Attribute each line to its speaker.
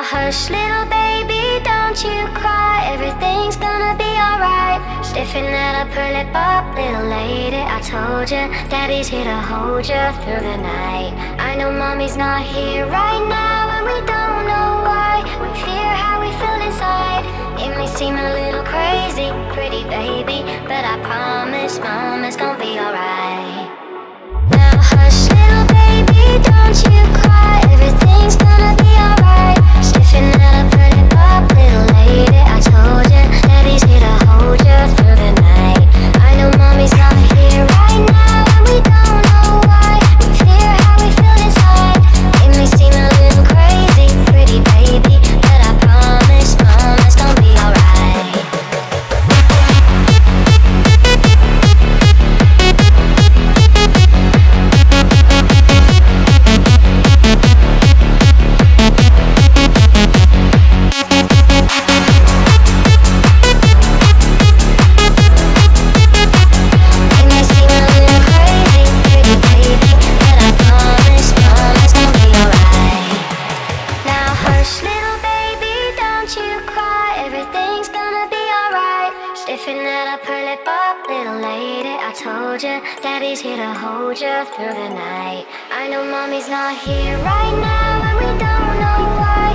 Speaker 1: hush, little baby, don't you cry. Everything's gonna be alright. Stiffen that up, pull it up, little lady. I told you, daddy's here to hold you through the night. I know mommy's not here right now, and we don't know why. We fear how we feel inside. It may seem a little crazy, pretty baby, but I promise mama's gonna be alright. Now hush, little baby, don't you cry. Everything's gonna be alright. Stiffen that up, pull it up, little lady. I told you, daddy's here to hold you through the night. I know mommy's not here right now, and we don't know why. We fear how we feel inside. It may seem a little crazy, pretty baby, but I promise mama's gonna be alright. Daddy's here to hold you through the night. I know mommy's not here right now, and we don't know why.